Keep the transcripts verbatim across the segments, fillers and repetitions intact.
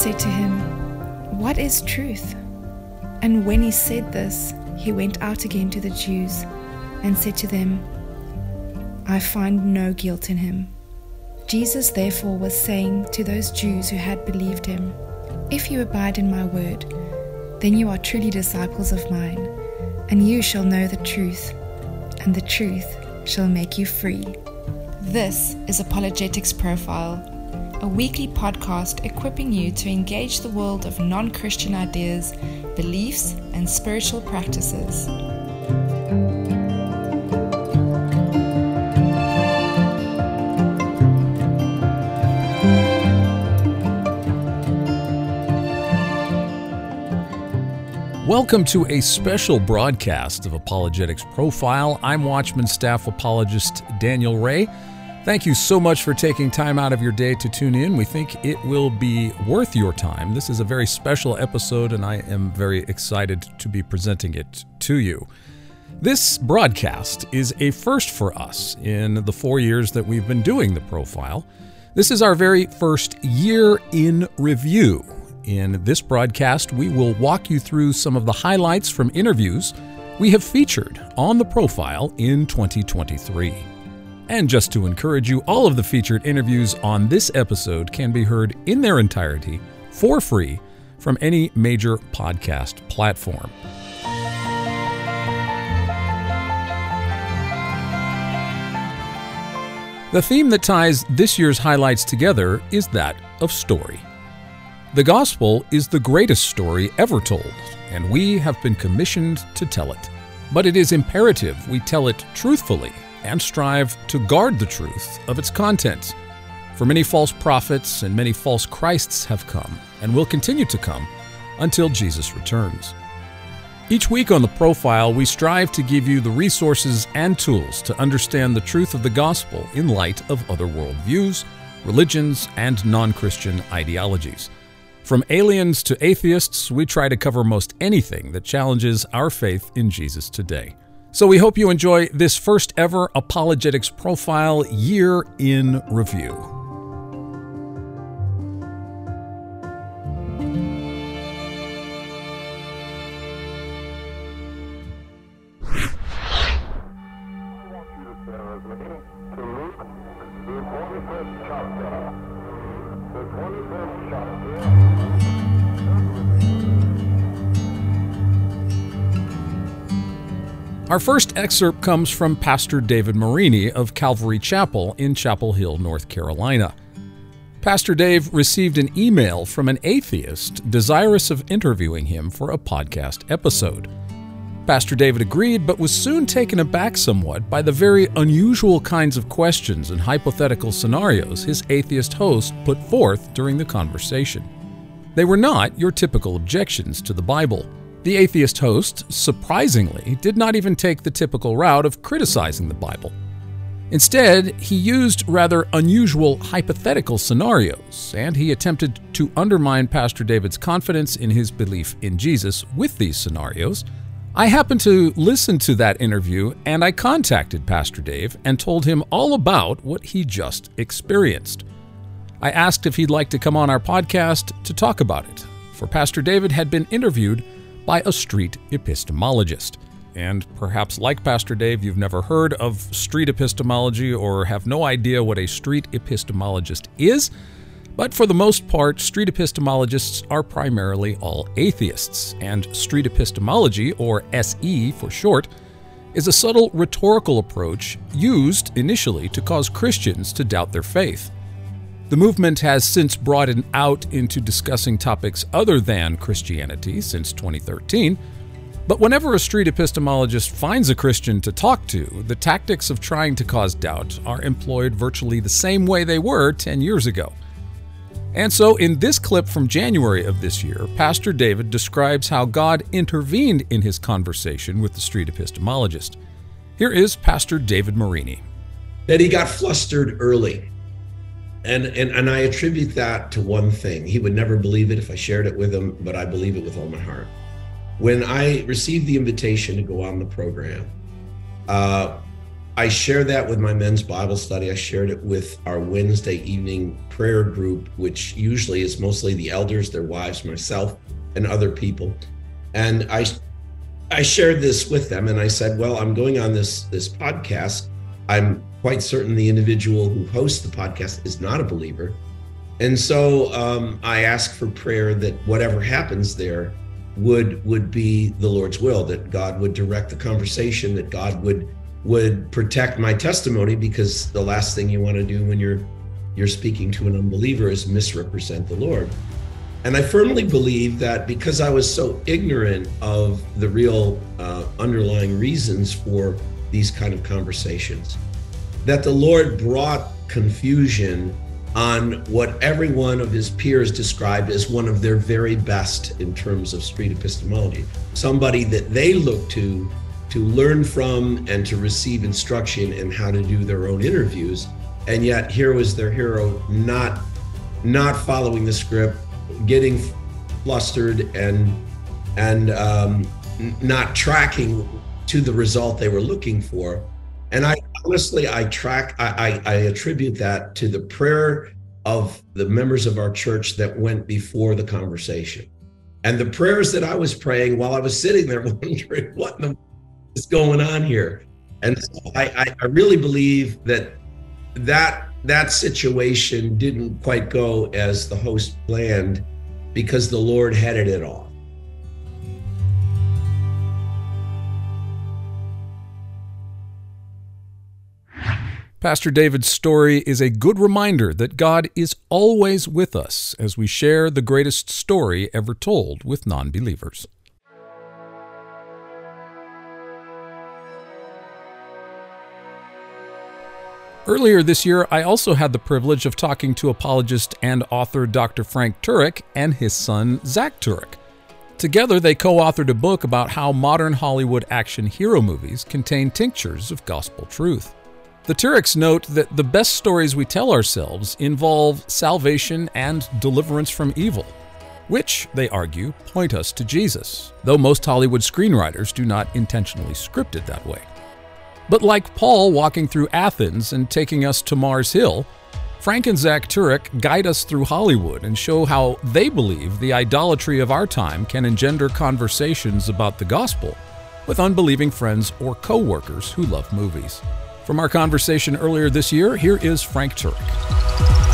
said to him, "What is truth?" And when he said this, he went out again to the Jews and said to them, "I find no guilt in him." Jesus therefore was saying to those Jews who had believed him, "If you abide in my word, then you are truly disciples of mine, and you shall know the truth, and the truth shall make you free." This is Apologetics Profile, a weekly podcast equipping you to engage the world of non-Christian ideas, beliefs, and spiritual practices. Welcome to a special broadcast of Apologetics Profile. I'm Watchman Staff Apologist Daniel Ray. Thank you so much for taking time out of your day to tune in. We think it will be worth your time. This is a very special episode, and I am very excited to be presenting it to you. This broadcast is a first for us in the four years that we've been doing the profile. This is our very first year in review. In this broadcast, we will walk you through some of the highlights from interviews we have featured on the profile in twenty twenty-three. And just to encourage you, all of the featured interviews on this episode can be heard in their entirety for free from any major podcast platform. The theme that ties this year's highlights together is that of story. The gospel is the greatest story ever told, and we have been commissioned to tell it. But it is imperative we tell it truthfully and strive to guard the truth of its content. For many false prophets and many false Christs have come and will continue to come until Jesus returns. Each week on the profile, we strive to give you the resources and tools to understand the truth of the gospel in light of other worldviews, religions, and non-Christian ideologies. From aliens to atheists, we try to cover most anything that challenges our faith in Jesus today. So we hope you enjoy this first ever Apologetics Profile Year in Review. Our first excerpt comes from Pastor David Marini of Calvary Chapel in Chapel Hill, North Carolina. Pastor Dave received an email from an atheist desirous of interviewing him for a podcast episode. Pastor David agreed, but was soon taken aback somewhat by the very unusual kinds of questions and hypothetical scenarios his atheist host put forth during the conversation. They were not your typical objections to the Bible. The atheist host, surprisingly, did not even take the typical route of criticizing the Bible. Instead, he used rather unusual hypothetical scenarios, and he attempted to undermine Pastor David's confidence in his belief in Jesus with these scenarios. I happened to listen to that interview, and I contacted Pastor Dave and told him all about what he just experienced. I asked if he'd like to come on our podcast to talk about it, for Pastor David had been interviewed by a street epistemologist. And perhaps like Pastor Dave, you've never heard of street epistemology or have no idea what a street epistemologist is. But for the most part, street epistemologists are primarily all atheists. And street epistemology, or S E for short, is a subtle rhetorical approach used initially to cause Christians to doubt their faith. The movement has since broadened out into discussing topics other than Christianity since twenty thirteen, but whenever a street epistemologist finds a Christian to talk to, the tactics of trying to cause doubt are employed virtually the same way they were ten years ago. And so in this clip from January of this year, Pastor David describes how God intervened in his conversation with the street epistemologist. Here is Pastor David Marini. That he got flustered early. And, and and I attribute that to one thing. He would never believe it if I shared it with him, but I believe it with all my heart. When I received the invitation to go on the program, uh, I share that with my men's Bible study. I shared it with our Wednesday evening prayer group, which usually is mostly the elders, their wives, myself, and other people. And I I shared this with them, and I said, well, I'm going on this, this podcast. I'm quite certain the individual who hosts the podcast is not a believer. And so um, I asked for prayer that whatever happens there would would be the Lord's will, that God would direct the conversation, that God would would protect my testimony, because the last thing you want to do when you're you're speaking to an unbeliever is misrepresent the Lord. And I firmly believe that because I was so ignorant of the real uh, underlying reasons for these kind of conversations, that the Lord brought confusion on what every one of his peers described as one of their very best in terms of street epistemology, somebody that they look to to learn from and to receive instruction in how to do their own interviews. And yet here was their hero not not following the script, getting flustered and and um, not tracking to the result they were looking for. And I honestly, I track, I, I, I attribute that to the prayer of the members of our church that went before the conversation, and the prayers that I was praying while I was sitting there wondering what in the is going on here. And so I, I really believe that that that situation didn't quite go as the host planned, because the Lord headed it off. Pastor David's story is a good reminder that God is always with us as we share the greatest story ever told with non-believers. Earlier this year, I also had the privilege of talking to apologist and author Doctor Frank Turek and his son Zach Turek. Together, they co-authored a book about how modern Hollywood action hero movies contain tinctures of gospel truth. The Tureks note that the best stories we tell ourselves involve salvation and deliverance from evil, which, they argue, point us to Jesus, though most Hollywood screenwriters do not intentionally script it that way. But like Paul walking through Athens and taking us to Mars Hill, Frank and Zach Turek guide us through Hollywood and show how they believe the idolatry of our time can engender conversations about the gospel with unbelieving friends or co-workers who love movies. From our conversation earlier this year, here is Frank Turek.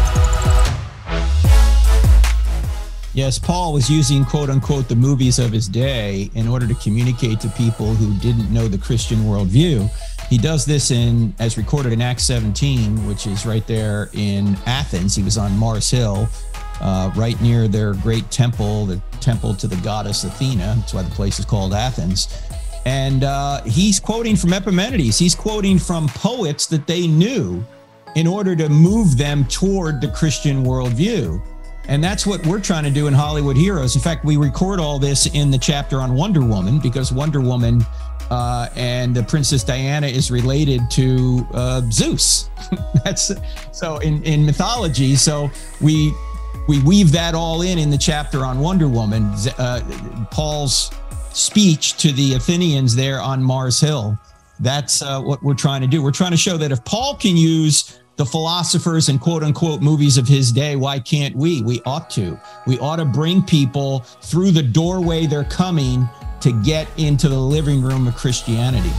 Yes, Paul was using, quote unquote, the movies of his day in order to communicate to people who didn't know the Christian worldview. He does this in, as recorded in Acts seventeen, which is right there in Athens. He was on Mars Hill, uh, right near their great temple, the temple to the goddess Athena. That's why the place is called Athens. And uh, he's quoting from Epimenides. He's quoting from poets that they knew in order to move them toward the Christian worldview. And that's what we're trying to do in Hollywood Heroes. In fact, we record all this in the chapter on Wonder Woman, because Wonder Woman uh, and the Princess Diana is related to uh, Zeus. That's so in, in mythology. So we we weave that all in in the chapter on Wonder Woman. Uh, Paul's speech to the Athenians there on Mars Hill. That's uh, what we're trying to do. We're trying to show that if Paul can use the philosophers and quote unquote movies of his day, why can't we? We ought to. We ought to bring people through the doorway they're coming to get into the living room of Christianity.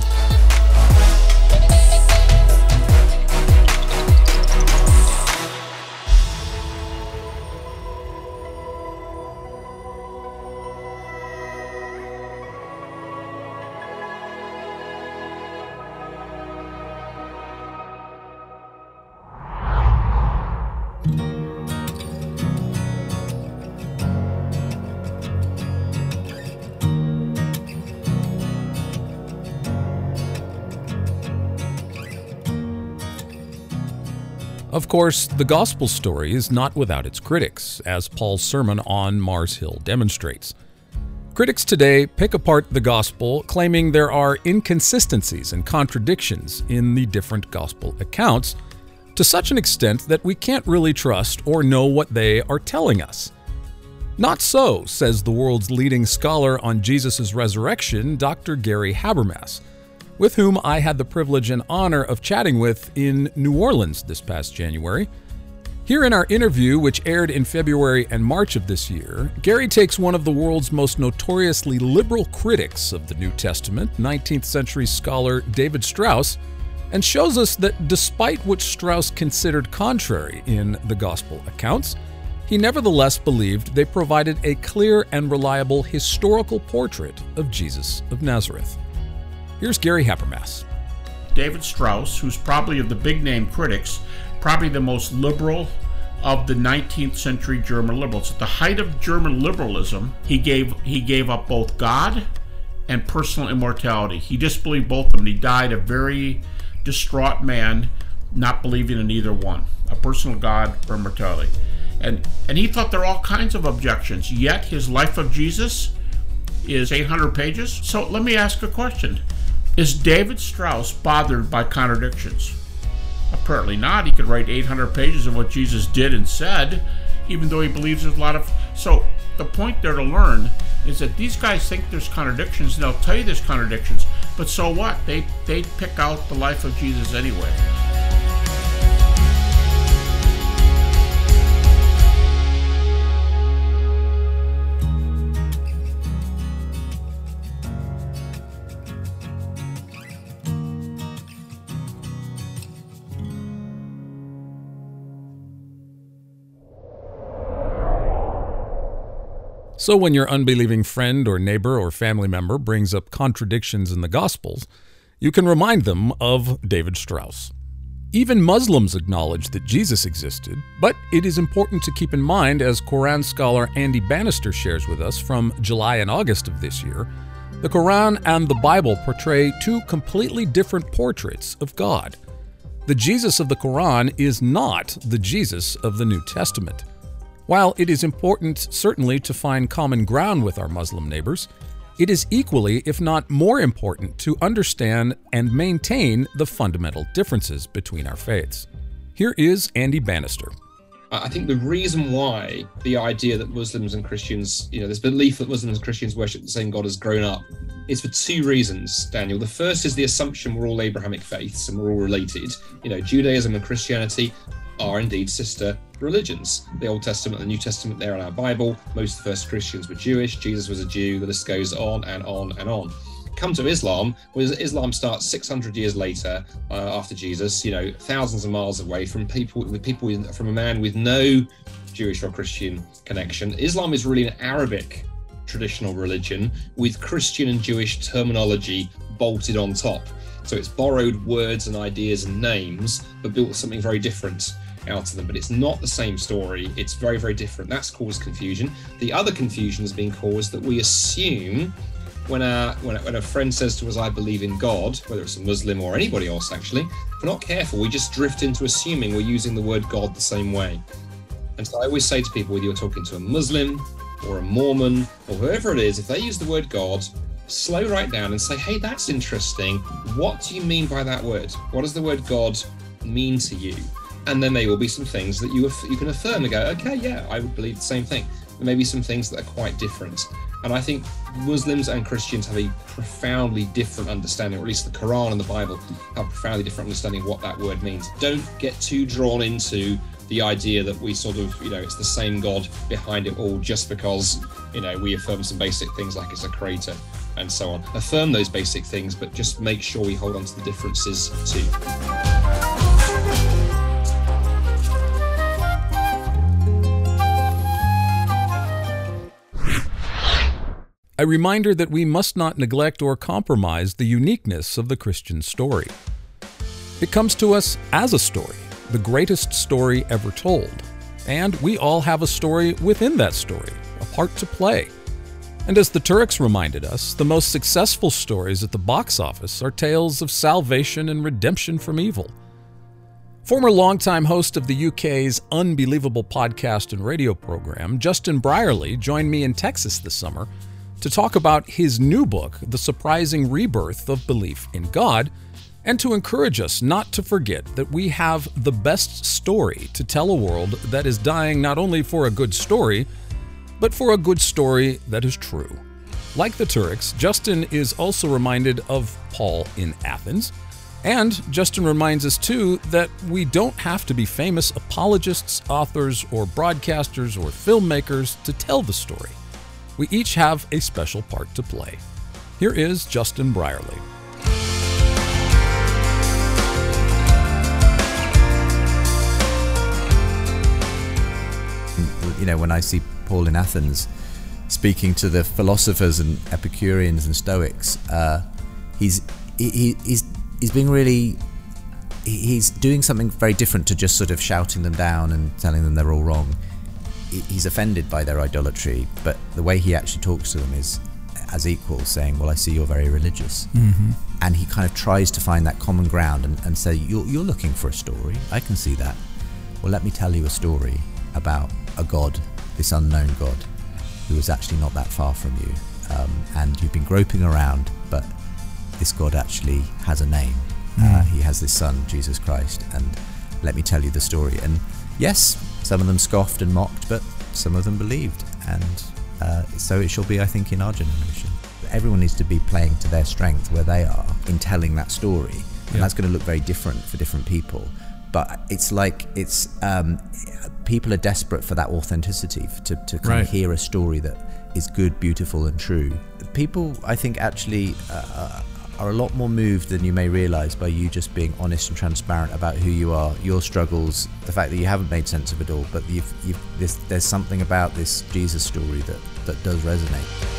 Of course, the gospel story is not without its critics, as Paul's sermon on Mars Hill demonstrates. Critics today pick apart the gospel, claiming there are inconsistencies and contradictions in the different gospel accounts, to such an extent that we can't really trust or know what they are telling us. Not so, says the world's leading scholar on Jesus' resurrection, Doctor Gary Habermas. with whom I had the privilege and honor of chatting with in New Orleans this past January. Here in our interview, which aired in February and March of this year, Gary takes one of the world's most notoriously liberal critics of the New Testament, nineteenth century scholar David Strauss, and shows us that despite what Strauss considered contrary in the Gospel accounts, he nevertheless believed they provided a clear and reliable historical portrait of Jesus of Nazareth. Here's Gary Habermas. David Strauss, who's probably of the big-name critics, probably the most liberal of the nineteenth century German liberals. At the height of German liberalism, he gave he gave up both God and personal immortality. He disbelieved both of them. He died a very distraught man, not believing in either one, a personal God or immortality. And and he thought there are all kinds of objections, yet his Life of Jesus is eight hundred pages. So let me ask a question. Is David Strauss bothered by contradictions? Apparently not. He could write eight hundred pages of what Jesus did and said, even though he believes there's a lot of... So the point there to learn is that these guys think there's contradictions, and they'll tell you there's contradictions, but so what? They, they pick out the life of Jesus anyway. So when your unbelieving friend or neighbor or family member brings up contradictions in the Gospels, you can remind them of David Strauss. Even Muslims acknowledge that Jesus existed, but it is important to keep in mind, as Quran scholar Andy Bannister shares with us from July and August of this year, the Quran and the Bible portray two completely different portraits of God. The Jesus of the Quran is not the Jesus of the New Testament. While it is important, certainly, to find common ground with our Muslim neighbors, it is equally, if not more important, to understand and maintain the fundamental differences between our faiths. Here is Andy Bannister. I think the reason why the idea that Muslims and Christians, you know, this belief that Muslims and Christians worship the same God has grown up is for two reasons, Daniel. The first is the assumption we're all Abrahamic faiths and we're all related. You know, Judaism and Christianity are indeed sister religions. The Old Testament and the New Testament, they're in our Bible. Most of the first Christians were Jewish. Jesus was a Jew. The list goes on and on and on. Come to Islam, well, Islam starts six hundred years later, uh, after Jesus, you know, thousands of miles away from people, with people with, from a man with no Jewish or Christian connection. Islam is really an Arabic traditional religion with Christian and Jewish terminology bolted on top. So it's borrowed words and ideas and names, but built something very different out of them. But it's not the same story. It's very, very different. That's caused confusion. The other confusion has been caused that we assume when a, when a, when a friend says to us, I believe in God, whether it's a Muslim or anybody else actually, if we're not careful, we just drift into assuming we're using the word God the same way. And so I always say to people, whether you're talking to a Muslim or a Mormon or whoever it is, if they use the word God, slow right down and say, hey, that's interesting. What do you mean by that word? What does the word God mean to you? And then there will be some things that you you can affirm and go, okay, yeah, I would believe the same thing. There may be some things that are quite different. And I think Muslims and Christians have a profoundly different understanding, or at least the Quran and the Bible have a profoundly different understanding of what that word means. Don't get too drawn into the idea that we sort of, you know, it's the same God behind it all just because, you know, we affirm some basic things like it's a creator and so on. Affirm those basic things, but just make sure we hold on to the differences too. A reminder that we must not neglect or compromise the uniqueness of the Christian story. It comes to us as a story, the greatest story ever told. And we all have a story within that story, a part to play. And as the Turks reminded us, the most successful stories at the box office are tales of salvation and redemption from evil. Former longtime host of the U K's Unbelievable podcast and radio program, Justin Brierley, joined me in Texas this summer to talk about his new book, The Surprising Rebirth of Belief in God, and to encourage us not to forget that we have the best story to tell a world that is dying not only for a good story, but for a good story that is true. Like the Tureks, Justin is also reminded of Paul in Athens. And Justin reminds us, too, that we don't have to be famous apologists, authors, or broadcasters, or filmmakers to tell the story. We each have a special part to play. Here is Justin Brierley. You know, when I see Paul in Athens speaking to the philosophers and Epicureans and Stoics, uh, he's he, he's he's being really he's doing something very different to just sort of shouting them down and telling them they're all wrong. He's offended by their idolatry, but the way he actually talks to them is as equals, saying, well, I see you're very religious. Mm-hmm. And he kind of tries to find that common ground and, and say, you're, you're looking for a story. I can see that. Well, let me tell you a story about a God, this unknown God, who is actually not that far from you. Um, and you've been groping around, but this God actually has a name. Mm. Uh, he has this son, Jesus Christ, and let me tell you the story. And yes, some of them scoffed and mocked, but some of them believed. And uh, so it shall be, I think, in our generation. Everyone needs to be playing to their strength where they are in telling that story. And yeah. that's going to look very different for different people. But it's like it's um, people are desperate for that authenticity, to, to kind right. of hear a story that is good, beautiful, and true. People, I think, actually uh, are a lot more moved than you may realize by you just being honest and transparent about who you are, your struggles, the fact that you haven't made sense of it all, but you've, you've, this, there's something about this Jesus story that, that does resonate.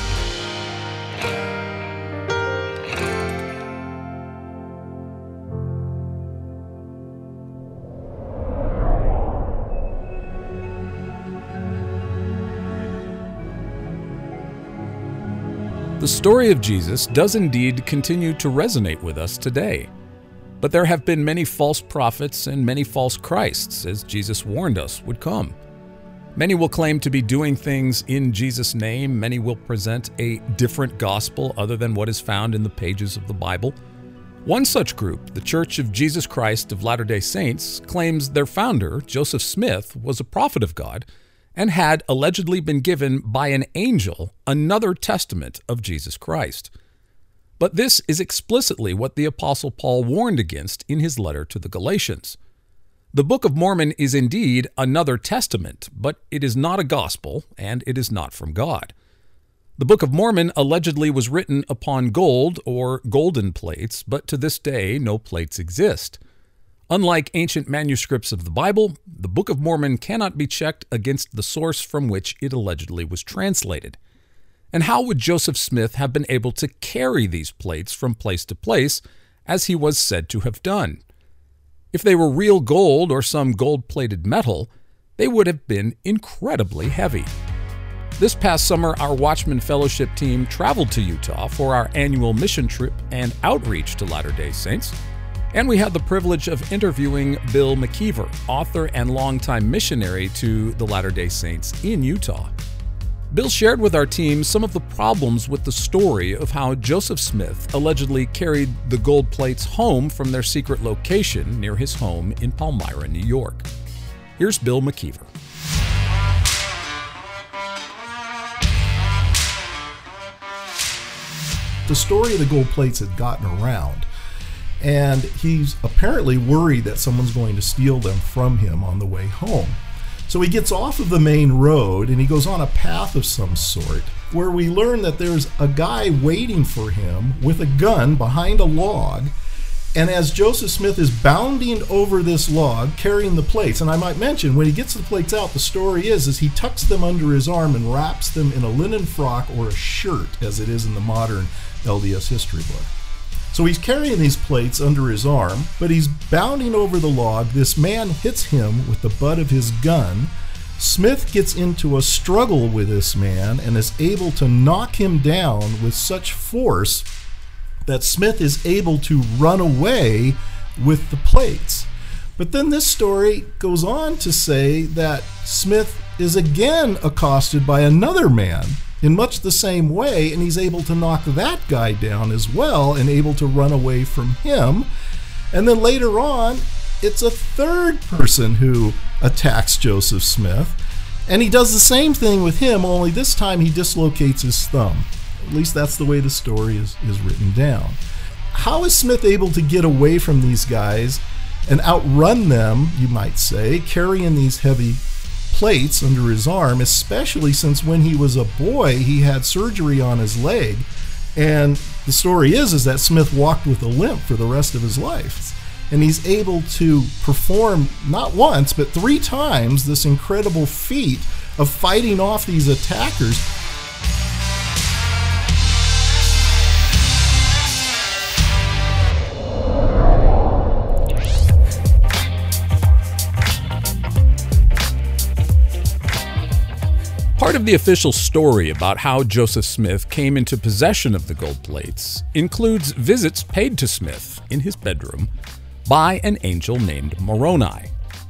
The story of Jesus does indeed continue to resonate with us today. But there have been many false prophets and many false Christs, as Jesus warned us would come. Many will claim to be doing things in Jesus' name. Many will present a different gospel other than what is found in the pages of the Bible. One such group, the Church of Jesus Christ of Latter-day Saints, claims their founder, Joseph Smith, was a prophet of God and had allegedly been given by an angel another testament of Jesus Christ. But this is explicitly what the Apostle Paul warned against in his letter to the Galatians. The Book of Mormon is indeed another testament, but it is not a gospel, and it is not from God. The Book of Mormon allegedly was written upon gold or golden plates, but to this day no plates exist. Unlike ancient manuscripts of the Bible, the Book of Mormon cannot be checked against the source from which it allegedly was translated. And how would Joseph Smith have been able to carry these plates from place to place, as he was said to have done? If they were real gold or some gold-plated metal, they would have been incredibly heavy. This past summer, our Watchman Fellowship team traveled to Utah for our annual mission trip and outreach to Latter-day Saints. And we had the privilege of interviewing Bill McKeever, author and longtime missionary to the Latter-day Saints in Utah. Bill shared with our team some of the problems with the story of how Joseph Smith allegedly carried the gold plates home from their secret location near his home in Palmyra, New York. Here's Bill McKeever. The story of the gold plates had gotten around, and he's apparently worried that someone's going to steal them from him on the way home. So he gets off of the main road and he goes on a path of some sort where we learn that there's a guy waiting for him with a gun behind a log. And as Joseph Smith is bounding over this log, carrying the plates, and I might mention, when he gets the plates out, the story is, is he tucks them under his arm and wraps them in a linen frock or a shirt, as it is in the modern L D S history book. So he's carrying these plates under his arm, but he's bounding over the log. This man hits him with the butt of his gun. Smith gets into a struggle with this man and is able to knock him down with such force that Smith is able to run away with the plates. But then this story goes on to say that Smith is again accosted by another man in much the same way, and he's able to knock that guy down as well and able to run away from him. And then later on, it's a third person who attacks Joseph Smith, and he does the same thing with him, only this time he dislocates his thumb. At least that's the way the story is, is written down. How is Smith able to get away from these guys and outrun them, you might say, carrying these heavy plates under his arm, especially since when he was a boy, he had surgery on his leg. And the story is, is that Smith walked with a limp for the rest of his life. And he's able to perform not once, but three times this incredible feat of fighting off these attackers. Part of the official story about how Joseph Smith came into possession of the gold plates includes visits paid to Smith in his bedroom by an angel named Moroni.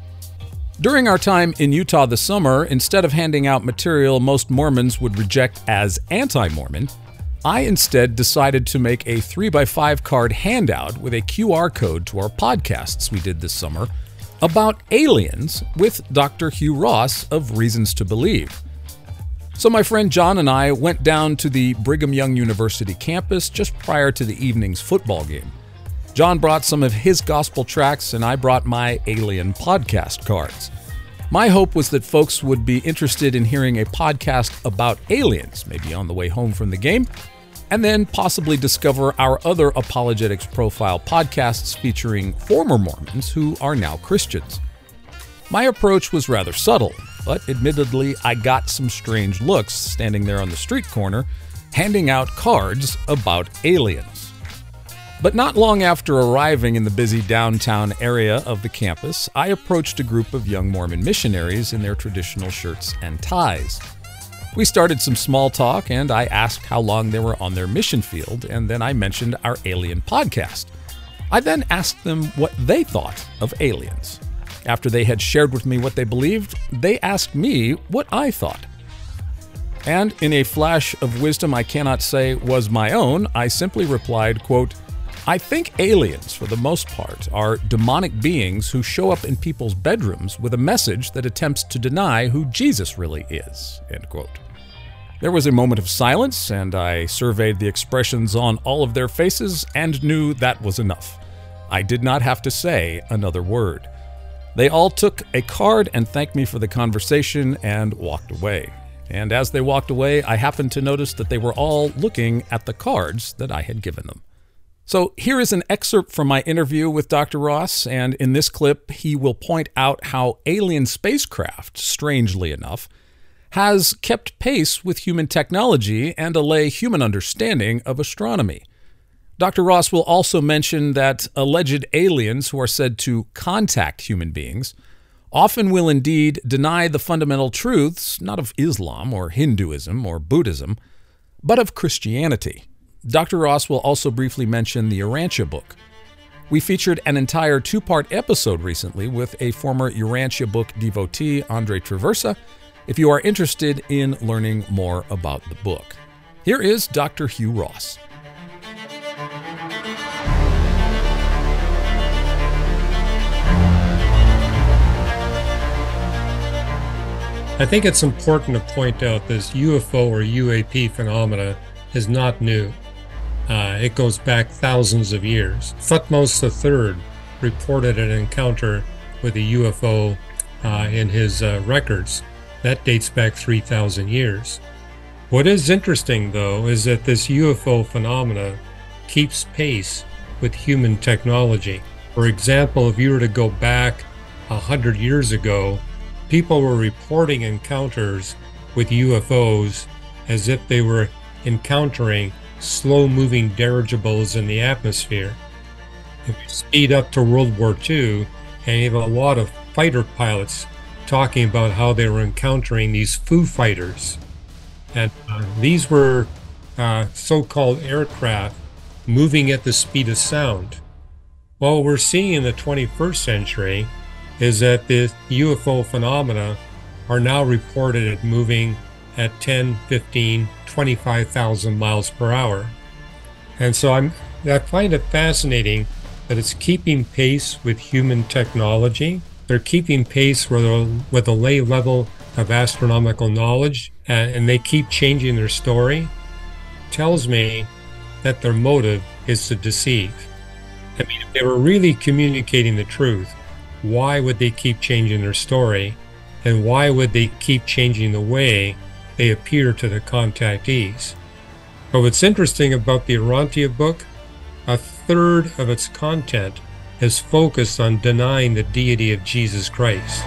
During our time in Utah this summer, instead of handing out material most Mormons would reject as anti-Mormon, I instead decided to make a three by five card handout with a Q R code to our podcasts we did this summer about aliens with Doctor Hugh Ross of Reasons to Believe. So my friend John and I went down to the Brigham Young University campus just prior to the evening's football game. John brought some of his gospel tracts and I brought my alien podcast cards. My hope was that folks would be interested in hearing a podcast about aliens, maybe on the way home from the game, and then possibly discover our other Apologetics Profile podcasts featuring former Mormons who are now Christians. My approach was rather subtle, but admittedly I got some strange looks standing there on the street corner, handing out cards about aliens. But not long after arriving in the busy downtown area of the campus, I approached a group of young Mormon missionaries in their traditional shirts and ties. We started some small talk, and I asked how long they were on their mission field, and then I mentioned our alien podcast. I then asked them what they thought of aliens. After they had shared with me what they believed, they asked me what I thought. And in a flash of wisdom I cannot say was my own, I simply replied, quote, I think aliens, for the most part, are demonic beings who show up in people's bedrooms with a message that attempts to deny who Jesus really is, end quote. There was a moment of silence, and I surveyed the expressions on all of their faces and knew that was enough. I did not have to say another word. They all took a card and thanked me for the conversation and walked away. And as they walked away, I happened to notice that they were all looking at the cards that I had given them. So here is an excerpt from my interview with Doctor Ross, and in this clip, he will point out how alien spacecraft, strangely enough, has kept pace with human technology and a lay human understanding of astronomy. Doctor Ross will also mention that alleged aliens who are said to contact human beings often will indeed deny the fundamental truths, not of Islam or Hinduism or Buddhism, but of Christianity. Doctor Ross will also briefly mention the Urantia book. We featured an entire two-part episode recently with a former Urantia book devotee, Andre Traversa, if you are interested in learning more about the book. Here is Doctor Hugh Ross. I think it's important to point out this U F O or U A P phenomena is not new. Uh, it goes back thousands of years. Thutmose the third reported an encounter with a U F O uh, in his uh, records. That dates back three thousand years. What is interesting, though, is that this U F O phenomena keeps pace with human technology. For example, if you were to go back one hundred years ago, people were reporting encounters with U F Os as if they were encountering slow-moving dirigibles in the atmosphere. If you speed up to World War Two, and you have a lot of fighter pilots talking about how they were encountering these Foo Fighters. And uh, these were uh, so-called aircraft moving at the speed of sound. What we're seeing in the twenty-first century is that the U F O phenomena are now reported at moving at ten, fifteen, twenty-five thousand miles per hour. And so I'm, I find it fascinating that it's keeping pace with human technology. They're keeping pace with a, with a lay level of astronomical knowledge, and, and they keep changing their story. tells me that their motive is to deceive. I mean, if they were really communicating the truth, why would they keep changing their story? And why would they keep changing the way they appear to the contactees? But what's interesting about the Urantia book, a third of its content is focused on denying the deity of Jesus Christ.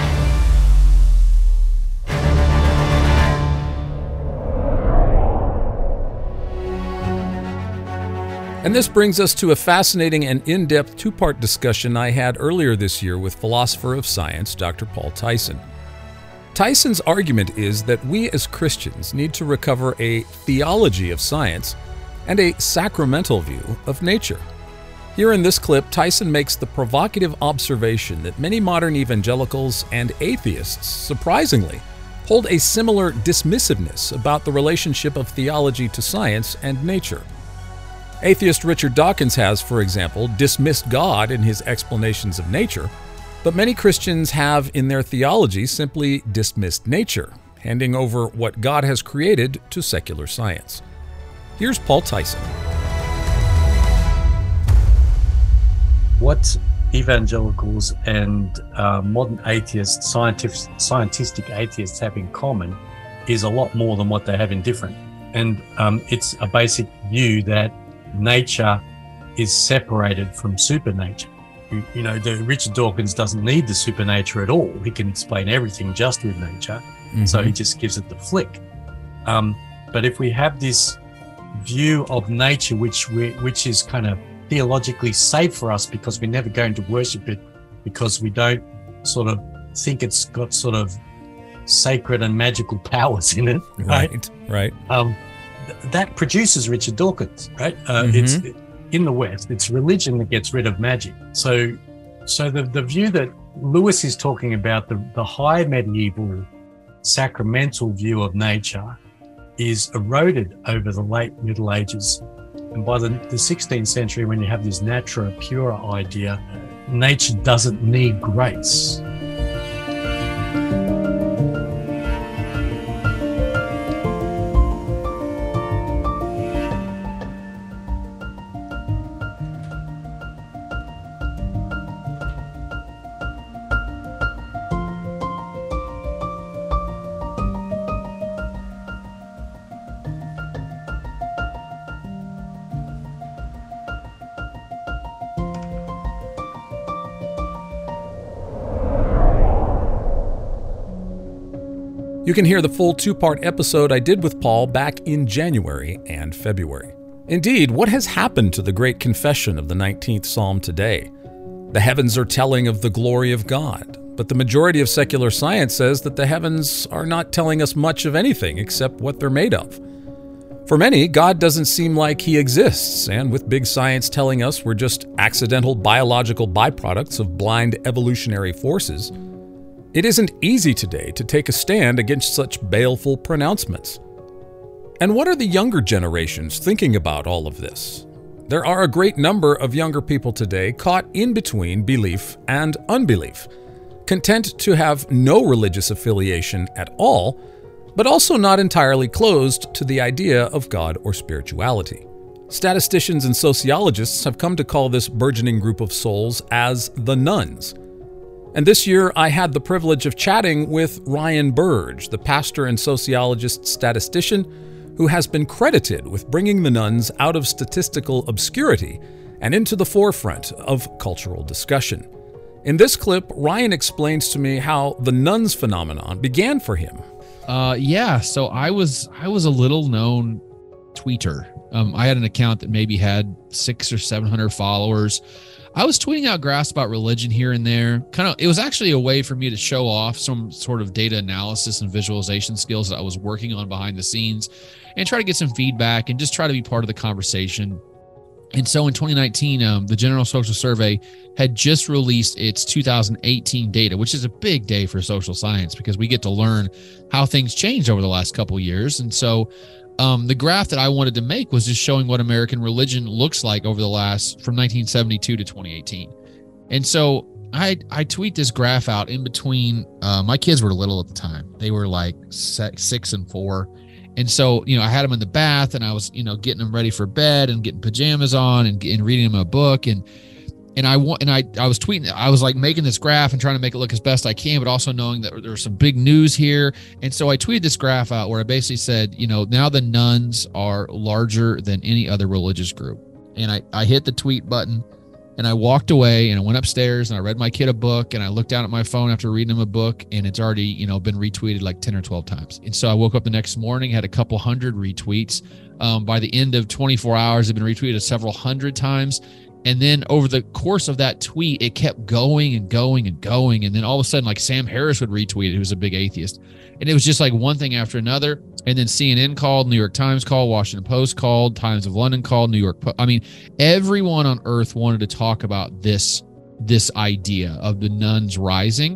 And this brings us to a fascinating and in-depth two-part discussion I had earlier this year with philosopher of science, Doctor Paul Tyson. Tyson's argument is that we as Christians need to recover a theology of science and a sacramental view of nature. Here in this clip, Tyson makes the provocative observation that many modern evangelicals and atheists, surprisingly, hold a similar dismissiveness about the relationship of theology to science and nature. Atheist Richard Dawkins has, for example, dismissed God in his explanations of nature, but many Christians have in their theology simply dismissed nature, handing over what God has created to secular science. Here's Paul Tyson. What evangelicals and uh, modern atheists, scientific, scientific atheists have in common is a lot more than what they have in different. And um, it's a basic view that nature is separated from supernature. You, you know, the, Richard Dawkins doesn't need the supernature at all. He can explain everything just with nature. Mm-hmm. So he just gives it the flick. Um, but if we have this view of nature, which we, which is kind of theologically safe for us because we're never going to worship it, because we don't sort of think it's got sort of sacred and magical powers in it. Right, right. right. Um, that produces Richard Dawkins, right? Uh, mm-hmm. It's in the West, it's religion that gets rid of magic. So, so the, the view that Lewis is talking about, the, the high medieval sacramental view of nature, is eroded over the late Middle Ages. And by the, the sixteenth century, when you have this natura pura idea, nature doesn't need grace. You can hear the full two-part episode I did with Paul back in January and February. Indeed, what has happened to the great confession of the nineteenth Psalm today? The heavens are telling of the glory of God, but the majority of secular science says that the heavens are not telling us much of anything except what they're made of. For many, God doesn't seem like he exists, and with big science telling us we're just accidental biological byproducts of blind evolutionary forces, it isn't easy today to take a stand against such baleful pronouncements. And what are the younger generations thinking about all of this? There are a great number of younger people today caught in between belief and unbelief, content to have no religious affiliation at all, but also not entirely closed to the idea of God or spirituality. Statisticians and sociologists have come to call this burgeoning group of souls as the nones. And this year, I had the privilege of chatting with Ryan Burge, the pastor and sociologist statistician who has been credited with bringing the nones out of statistical obscurity and into the forefront of cultural discussion. In this clip, Ryan explains to me how the nones phenomenon began for him. Uh, yeah, so I was I was a little known tweeter. Um, I had an account that maybe had six or seven hundred followers. I was tweeting out graphs about religion here and there. Kind of, it was actually a way for me to show off some sort of data analysis and visualization skills that I was working on behind the scenes, and try to get some feedback and just try to be part of the conversation. And so in twenty nineteen, um, the General Social Survey had just released its two thousand eighteen data, which is a big day for social science because we get to learn how things changed over the last couple of years. And so Um, the graph that I wanted to make was just showing what American religion looks like over the last, from nineteen seventy-two to twenty eighteen. And so I I tweet this graph out in between, uh, my kids were little at the time. They were like six and four. And so, you know, I had him in the bath and I was, you know, getting him ready for bed and getting pajamas on and, and reading him a book. And, and I want, and I, I was tweeting, I was like making this graph and trying to make it look as best I can, but also knowing that there was some big news here. And so I tweeted this graph out where I basically said, you know, now the nuns are larger than any other religious group. And I, I hit the tweet button and I walked away and I went upstairs and I read my kid a book and I looked down at my phone after reading him a book and it's already, you know, been retweeted like ten or twelve times. And so I woke up the next morning, had a couple hundred retweets. Um, by the end of twenty-four hours, it had been retweeted several hundred times. And then over the course of that tweet, it kept going and going and going. And then all of a sudden, like Sam Harris would retweet it, who's a big atheist. And it was just like one thing after another. And then C N N called, New York Times called, Washington Post called, Times of London called, New York Post. I mean, everyone on earth wanted to talk about this, this idea of the nuns rising.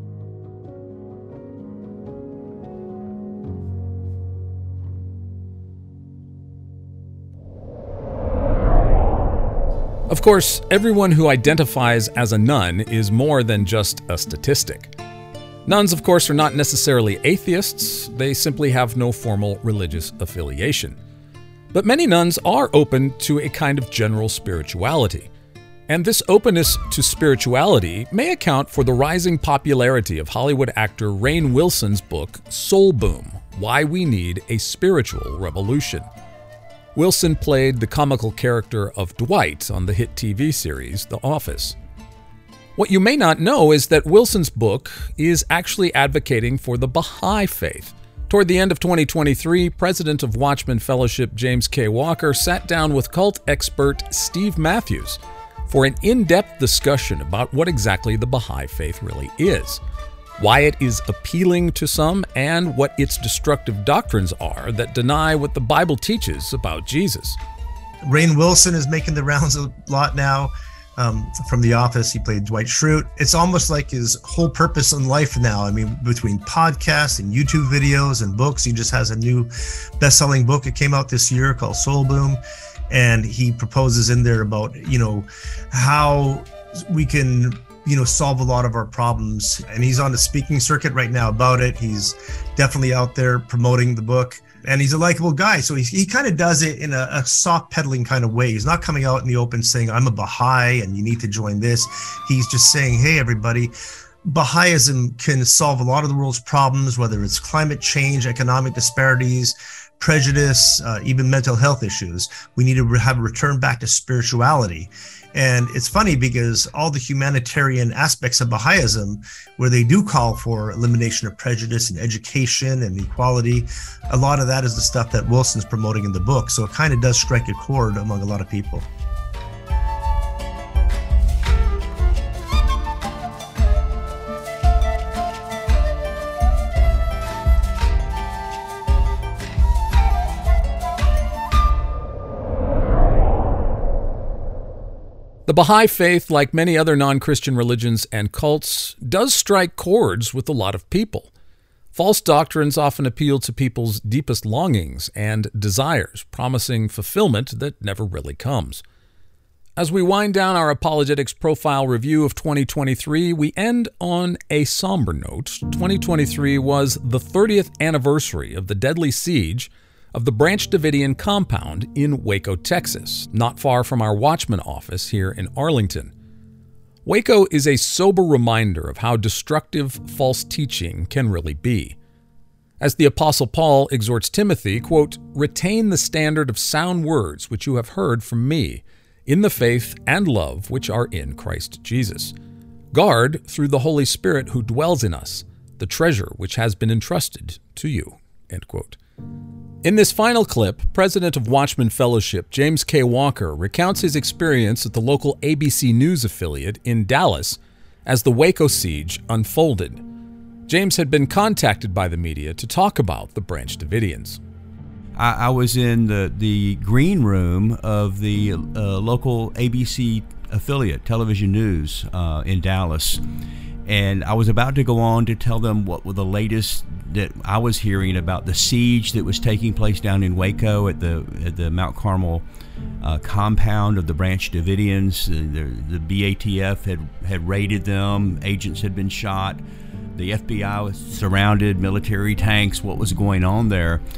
Of course, everyone who identifies as a nun is more than just a statistic. Nuns, of course, are not necessarily atheists. They simply have no formal religious affiliation. But many nuns are open to a kind of general spirituality. And this openness to spirituality may account for the rising popularity of Hollywood actor Rainn Wilson's book, Soul Boom: Why We Need a Spiritual Revolution. Wilson played the comical character of Dwight on the hit T V series The Office. What you may not know is that Wilson's book is actually advocating for the Baha'i faith. Toward the end of twenty twenty-three, President of Watchman Fellowship James K. Walker sat down with cult expert Steve Matthews for an in-depth discussion about what exactly the Baha'i faith really is, why it is appealing to some, and what its destructive doctrines are that deny what the Bible teaches about Jesus. Rainn Wilson is making the rounds a lot now. Um, from The Office, he played Dwight Schrute. It's almost like his whole purpose in life now. I mean, between podcasts and YouTube videos and books, he just has a new best-selling book. It came out this year called Soul Boom, and he proposes in there about, you know, how we can, you know, solve a lot of our problems. And he's on the speaking circuit right now about it. He's definitely out there promoting the book. And he's a likable guy. So he, he kind of does it in a, a soft peddling kind of way. He's not coming out in the open saying, I'm a Baha'i and you need to join this. He's just saying, hey, everybody, Baha'ism can solve a lot of the world's problems, whether it's climate change, economic disparities, prejudice, uh, even mental health issues. We need to have a return back to spirituality. And it's funny because all the humanitarian aspects of Baha'ism, where they do call for elimination of prejudice and education and equality, a lot of that is the stuff that Wilson's promoting in the book. So it kind of does strike a chord among a lot of people. The Baha'i faith, like many other non-Christian religions and cults, does strike chords with a lot of people. False doctrines often appeal to people's deepest longings and desires, promising fulfillment that never really comes. As we wind down our Apologetics Profile review of twenty twenty-three, we end on a somber note. twenty twenty-three was the thirtieth anniversary of the deadly siege of the Branch Davidian compound in Waco, Texas, not far from our Watchman office here in Arlington. Waco is a sober reminder of how destructive false teaching can really be. As the Apostle Paul exhorts Timothy, quote, "Retain the standard of sound words which you have heard from me, in the faith and love which are in Christ Jesus. Guard, through the Holy Spirit who dwells in us, the treasure which has been entrusted to you." End quote. In this final clip, President of Watchman Fellowship James K. Walker recounts his experience at the local A B C News affiliate in Dallas as the Waco siege unfolded. James had been contacted by the media to talk about the Branch Davidians. I, I was in the, the green room of the uh, local A B C affiliate, Television News, uh, in Dallas. And I was about to go on to tell them what were the latest that I was hearing about the siege that was taking place down in Waco at the at the Mount Carmel uh, compound of the Branch Davidians. The, the B A T F had, had raided them. Agents had been shot. The F B I was surrounded, military tanks, what was going on there.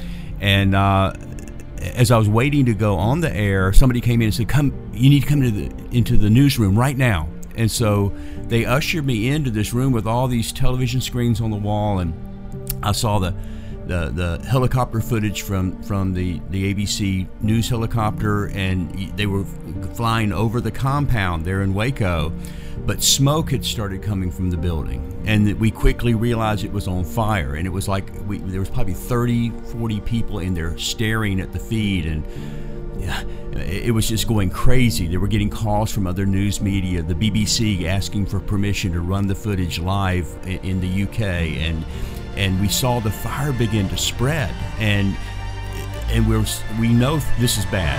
And uh, as I was waiting to go on the air, somebody came in and said, "Come, you need to come into the, into the newsroom right now." And so they ushered me into this room with all these television screens on the wall, and I saw the the, the helicopter footage from, from the, the A B C News helicopter, and they were flying over the compound there in Waco. But smoke had started coming from the building, and we quickly realized it was on fire. And it was like we, there was probably thirty, forty people in there staring at the feed, and yeah, it was just going crazy. They were getting calls from other news media, the B B C asking for permission to run the footage live in the U K, and and we saw the fire begin to spread, and and we're we know this is bad.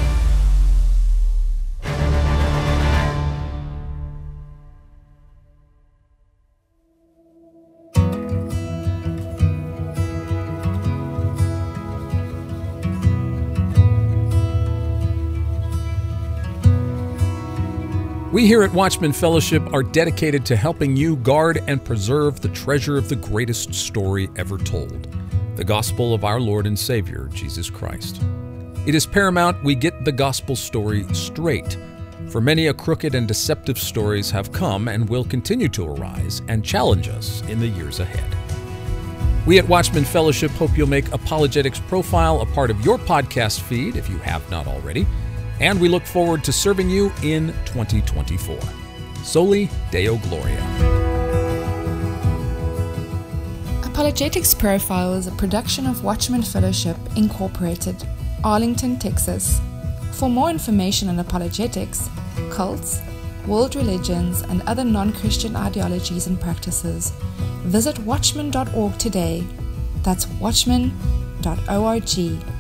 We here at Watchman Fellowship are dedicated to helping you guard and preserve the treasure of the greatest story ever told, the gospel of our Lord and Savior, Jesus Christ. It is paramount we get the gospel story straight, for many a crooked and deceptive stories have come and will continue to arise and challenge us in the years ahead. We at Watchman Fellowship hope you'll make Apologetics Profile a part of your podcast feed if you have not already, and we look forward to serving you in twenty twenty-four. Soli Deo Gloria. Apologetics Profile is a production of Watchman Fellowship, Incorporated, Arlington, Texas. For more information on apologetics, cults, world religions, and other non-Christian ideologies and practices, visit watchman dot org today. That's watchman dot org.